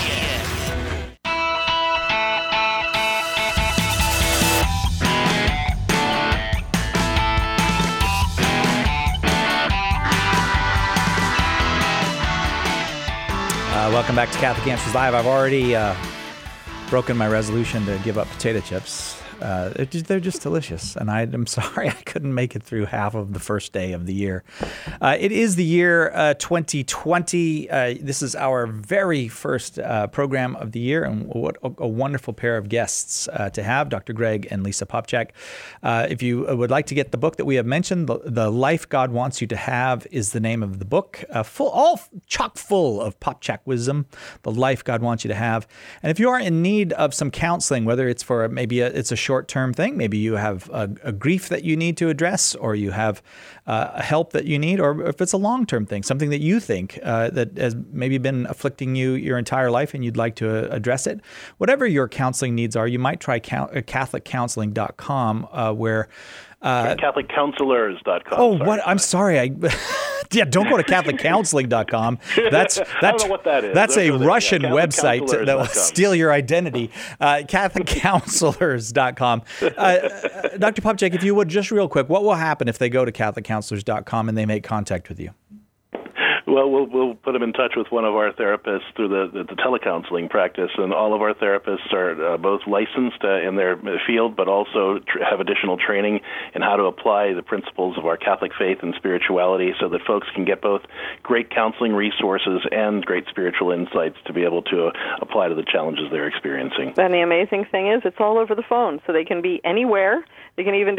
Uh, welcome back to Catholic Answers Live. I've already uh, broken my resolution to give up potato chips. Uh, it, they're just delicious, and I, I'm sorry I couldn't make it through half of the first day of the year. Uh, it is the year uh, twenty twenty. Uh, this is our very first uh, program of the year, and what a, a wonderful pair of guests uh, to have, Doctor Greg and Lisa Popcak. Uh, if you would like to get the book that we have mentioned, the, the Life God Wants You to Have is the name of the book, uh, full, all chock full of Popcak wisdom, the Life God Wants You to Have. And if you are in need of some counseling, whether it's for maybe a, it's a short-term thing, maybe you have a, a grief that you need to address, or you have uh, help that you need, or if it's a long-term thing, something that you think uh, that has maybe been afflicting you your entire life and you'd like to uh, address it, whatever your counseling needs are, you might try Catholic Counseling dot com, uh, where Uh, Catholic Counselors dot com. Oh, sorry. what? I'm sorry. I yeah, don't go to Catholic Counseling dot com. That's that's I don't know what that is. That's a Those are Russian the, yeah, website that will steal your identity. Uh, Catholic Counselors dot com. Uh, Doctor Popcak, if you would, just real quick, what will happen if they go to Catholic Counselors dot com and they make contact with you? Well, we'll we'll put them in touch with one of our therapists through the, the, the telecounseling practice, and all of our therapists are uh, both licensed uh, in their field, but also tr- have additional training in how to apply the principles of our Catholic faith and spirituality, so that folks can get both great counseling resources and great spiritual insights to be able to uh, apply to the challenges they're experiencing. And the amazing thing is, it's all over the phone, so they can be anywhere. They can even do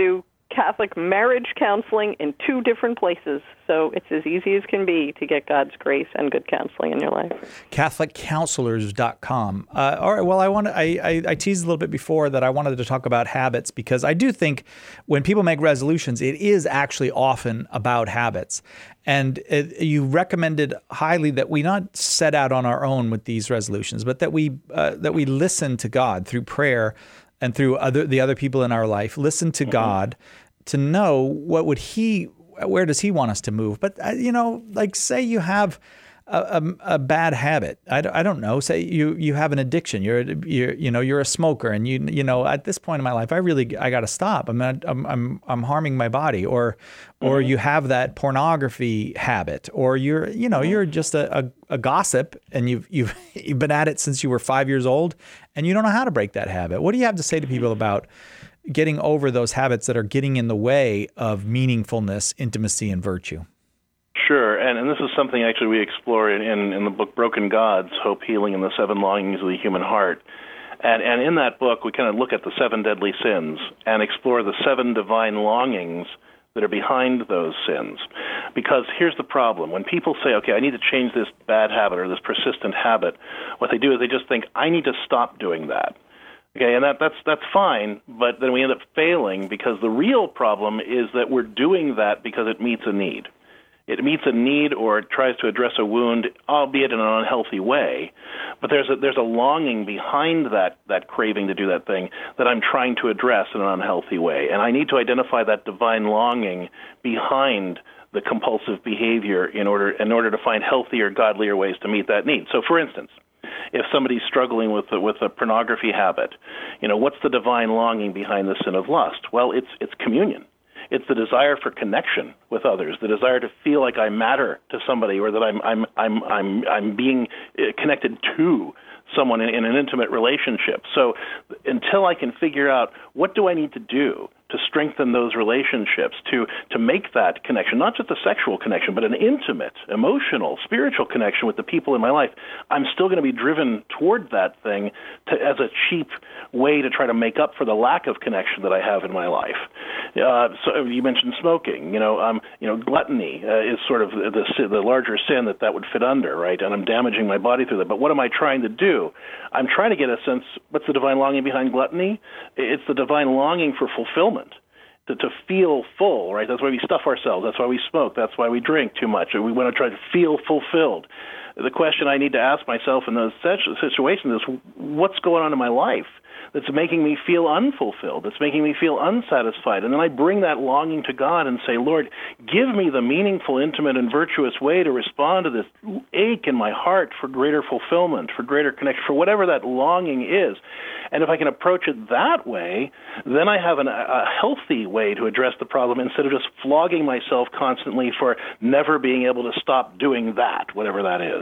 Catholic marriage counseling in two different places. So it's as easy as can be to get God's grace and good counseling in your life. Catholic Counselors dot com. Uh, all right. Well, I want I, I I teased a little bit before that I wanted to talk about habits, because I do think when people make resolutions, it is actually often about habits. And it, you recommended highly that we not set out on our own with these resolutions, but that we uh, that we listen to God through prayer and through other the other people in our life. Listen to mm-hmm. God to know what would He, where does He want us to move. But uh, you know, like say you have a, a, a bad habit. I, I don't know. Say you you have an addiction. You're you're you know you're a smoker, and you you know at this point in my life, I really I got to stop. I'm not, I'm I'm I'm harming my body, or or mm-hmm. you have that pornography habit, or you're you know you're just a, a, a gossip, and you've you've you've been at it since you were five years old, and you don't know how to break that habit. What do you have to say to people about getting over those habits that are getting in the way of meaningfulness, intimacy, and virtue? Sure, and, and this is something actually we explore in, in, in the book Broken Gods, Hope, Healing, and the Seven Longings of the Human Heart. And, and in that book, we kind of look at the seven deadly sins and explore the seven divine longings that are behind those sins. Because here's the problem. When people say, okay, I need to change this bad habit or this persistent habit, what they do is they just think, I need to stop doing that. Okay, and that, that's that's fine, but then we end up failing, because the real problem is that we're doing that because it meets a need. It meets a need, or it tries to address a wound, albeit in an unhealthy way. But there's a, there's a longing behind that, that craving to do that thing that I'm trying to address in an unhealthy way. And I need to identify that divine longing behind the compulsive behavior in order in order to find healthier, godlier ways to meet that need. So, for instance, if somebody's struggling with a, with a pornography habit, you know, what's the divine longing behind the sin of lust? Well, it's it's communion. It's the desire for connection with others, the desire to feel like I matter to somebody, or that I'm I'm I'm I'm I'm being connected to someone in, in an intimate relationship. So until I can figure out what do I need to do to strengthen those relationships, to to make that connection, not just a sexual connection, but an intimate, emotional, spiritual connection with the people in my life, I'm still going to be driven toward that thing to, as a cheap way to try to make up for the lack of connection that I have in my life. Uh, so you mentioned smoking. You know, um, you know, gluttony uh, is sort of the the larger sin that that would fit under, right? And I'm damaging my body through that. But what am I trying to do? I'm trying to get a sense. What's the divine longing behind gluttony? It's the divine longing for fulfillment. To, to feel full, right? That's why we stuff ourselves. That's why we smoke. That's why we drink too much. We want to try to feel fulfilled. The question I need to ask myself in those situations is, what's going on in my life that's making me feel unfulfilled, that's making me feel unsatisfied? And then I bring that longing to God and say, Lord, give me the meaningful, intimate, and virtuous way to respond to this ache in my heart for greater fulfillment, for greater connection, for whatever that longing is. And if I can approach it that way, then I have an, a healthy way to address the problem, instead of just flogging myself constantly for never being able to stop doing that, whatever that is.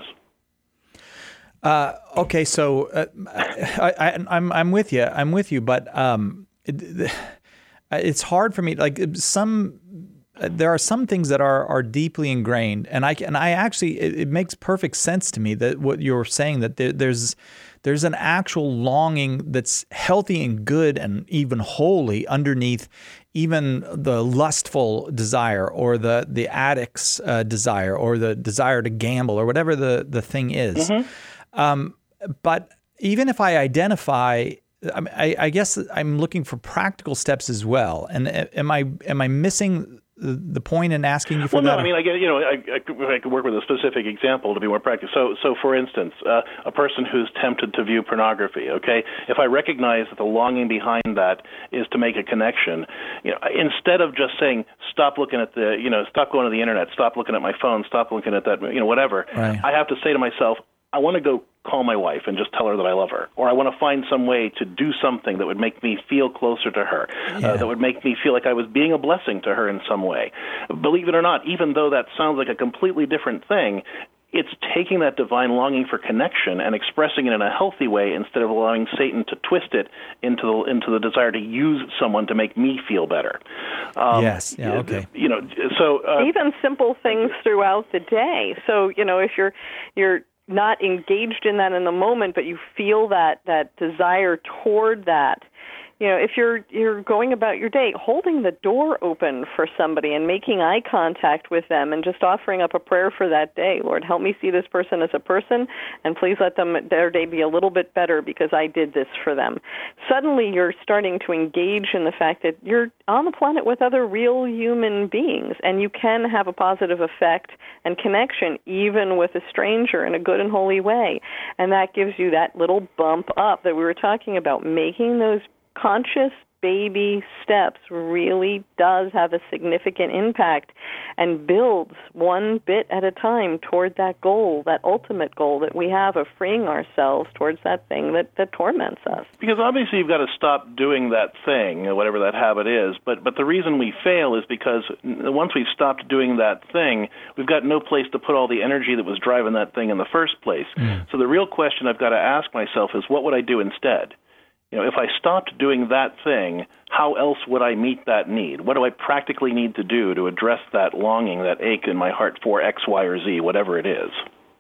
Uh, okay, so uh, I, I, I'm I'm with you. I'm with you, but um, it, it's hard for me. Like some, there are some things that are are deeply ingrained, and I and I actually it, it makes perfect sense to me that what you're saying, that there, there's there's an actual longing that's healthy and good and even holy underneath even the lustful desire, or the the addict's uh, desire, or the desire to gamble, or whatever the the thing is. Mm-hmm. Um, but even if I identify, I, I guess I'm looking for practical steps as well. And am I am I missing the point in asking you for well, that? Well, no, I mean, I get, you know, I, I, could, I could work with a specific example to be more practical. So, so for instance, uh, a person who's tempted to view pornography, okay, if I recognize that the longing behind that is to make a connection, you know, instead of just saying, stop looking at the, you know, stop going to the internet, stop looking at my phone, stop looking at that, you know, whatever, right. I have to say to myself, I want to go call my wife and just tell her that I love her, or I want to find some way to do something that would make me feel closer to her, yeah. uh, that would make me feel like I was being a blessing to her in some way. Believe it or not, even though that sounds like a completely different thing, it's taking that divine longing for connection and expressing it in a healthy way, instead of allowing Satan to twist it into the, into the desire to use someone to make me feel better. Um, yes. Yeah. Okay. You know, so uh, even simple things throughout the day. So you know, if you're you're not engaged in that in the moment, but you feel that that desire toward that, You know, if you're you're going about your day, holding the door open for somebody and making eye contact with them and just offering up a prayer for that day. Lord, help me see this person as a person, and please let them their day be a little bit better because I did this for them. Suddenly you're starting to engage in the fact that you're on the planet with other real human beings, and you can have a positive effect and connection even with a stranger in a good and holy way. And that gives you that little bump up that we were talking about. Making those conscious baby steps really does have a significant impact and builds one bit at a time toward that goal, that ultimate goal that we have of freeing ourselves towards that thing that, that torments us. Because obviously you've got to stop doing that thing, whatever that habit is, but, but the reason we fail is because once we've stopped doing that thing, we've got no place to put all the energy that was driving that thing in the first place. Mm. So the real question I've got to ask myself is, what would I do instead? You know, if I stopped doing that thing, how else would I meet that need? What do I practically need to do to address that longing, that ache in my heart for X, Y, or Z, whatever it is?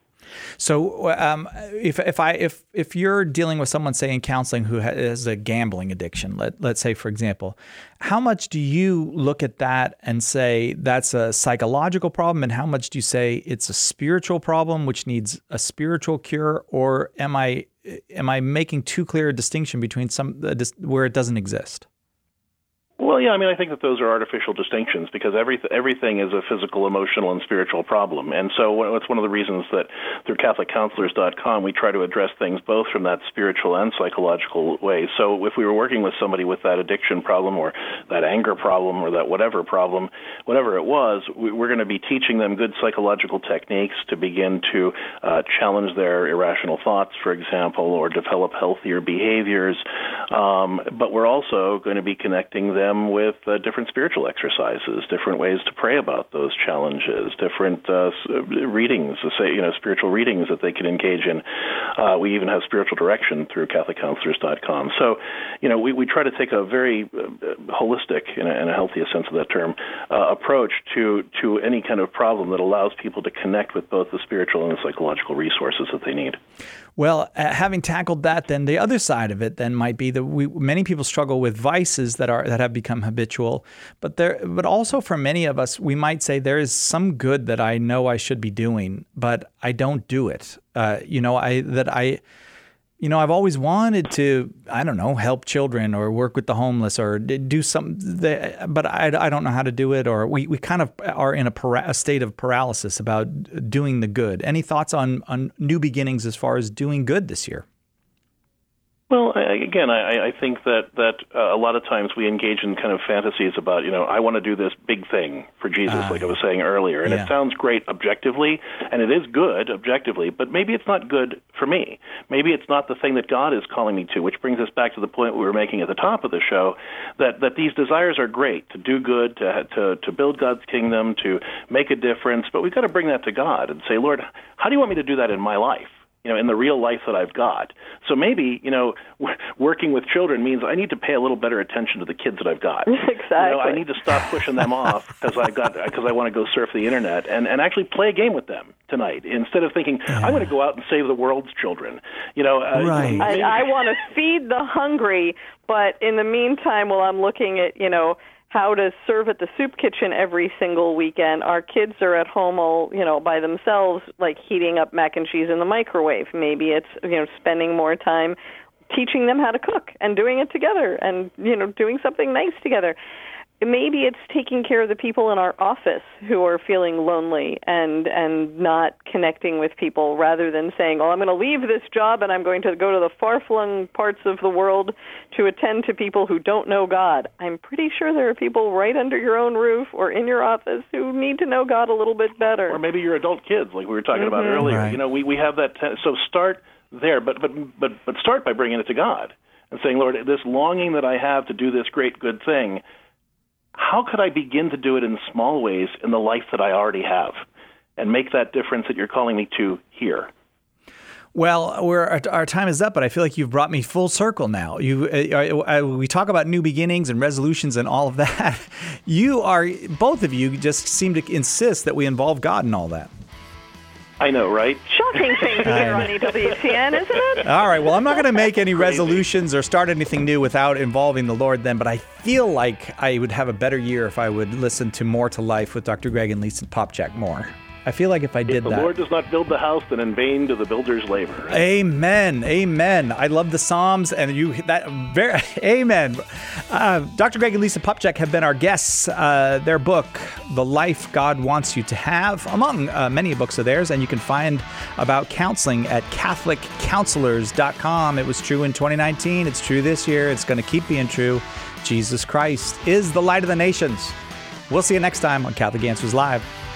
So, um, if if I if if you're dealing with someone, say in counseling, who has a gambling addiction, let let's say for example, how much do you look at that and say that's a psychological problem, and how much do you say it's a spiritual problem which needs a spiritual cure, or am I am I making too clear a distinction between some where it doesn't exist? Well, yeah, I mean, I think that those are artificial distinctions because every, everything is a physical, emotional, and spiritual problem. And so it's one of the reasons that through Catholic Counselors dot com we try to address things both from that spiritual and psychological way. So if we were working with somebody with that addiction problem or that anger problem or that whatever problem, whatever it was, we're going to be teaching them good psychological techniques to begin to uh, challenge their irrational thoughts, for example, or develop healthier behaviors. Um, but we're also going to be connecting them with uh, different spiritual exercises, different ways to pray about those challenges, different uh, readings, say, you know, spiritual readings that they can engage in. Uh, we even have spiritual direction through Catholic Counselors dot com. So, you know, we, we try to take a very uh, holistic, in a, in a healthiest sense of that term, uh, approach to, to any kind of problem that allows people to connect with both the spiritual and the psychological resources that they need. Well, uh, having tackled that, then the other side of it then might be that we many people struggle with vices that are that have become habitual, but there, but also for many of us, we might say there is some good that I know I should be doing, but I don't do it. Uh, you know, I that I. You know, I've always wanted to, I don't know, help children or work with the homeless or do something, but I, I don't know how to do it. Or we, we kind of are in a, para- a state of paralysis about doing the good. Any thoughts on, on new beginnings as far as doing good this year? Well, I, again, I, I think that, that uh, a lot of times we engage in kind of fantasies about, you know, I want to do this big thing for Jesus, uh, like I was saying earlier. And yeah. It sounds great objectively, and it is good objectively, but maybe it's not good for me. Maybe it's not the thing that God is calling me to, which brings us back to the point we were making at the top of the show, that, that these desires are great, to do good, to, to, to build God's kingdom, to make a difference, but we've got to bring that to God and say, Lord, how do you want me to do that in my life? You know, in the real life that I've got. So maybe, you know, w- working with children means I need to pay a little better attention to the kids that I've got. Exactly. You know, I need to stop pushing them off because I've got because I want to go surf the internet and, and actually play a game with them tonight instead of thinking I'm going to go out and save the world's children. You know, uh, right. I, I want to feed the hungry, but in the meantime, while I'm looking at, you know, how to serve at the soup kitchen every single weekend, our kids are at home all, you know, by themselves, like heating up mac and cheese in the microwave. Maybe it's, you know, spending more time teaching them how to cook and doing it together and, you know, doing something nice together. Maybe it's taking care of the people in our office who are feeling lonely and and not connecting with people, rather than saying, oh, I'm going to leave this job and I'm going to go to the far-flung parts of the world to attend to people who don't know God. I'm pretty sure there are people right under your own roof or in your office who need to know God a little bit better. Or maybe your adult kids, like we were talking mm-hmm. about earlier. Right. You know, we, we have that. Ten- so start there, but, but, but, but start by bringing it to God and saying, Lord, this longing that I have to do this great good thing, how could I begin to do it in small ways in the life that I already have and make that difference that you're calling me to here? Well, we're, our, our time is up, but I feel like you've brought me full circle now. You, uh, uh, we talk about new beginnings and resolutions and all of that. You are, both of you just seem to insist that we involve God in all that. I know, right? Shocking. working thing to hear on E W T N, isn't it? All right. Well, I'm not going to make any resolutions or start anything new without involving the Lord then, but I feel like I would have a better year if I would listen to More to Life with Doctor Greg and Lisa Popcak more. I feel like if I did if the that. The Lord does not build the house, then in vain do the builders labor. Amen. Amen. I love the Psalms, and you that very amen. Uh, Doctor Greg and Lisa Popcak have been our guests. Uh, their book, The Life God Wants You to Have, among uh, many books of theirs, and you can find about counseling at Catholic Counselors dot com. It was true in twenty nineteen. It's true this year. It's going to keep being true. Jesus Christ is the light of the nations. We'll see you next time on Catholic Answers Live.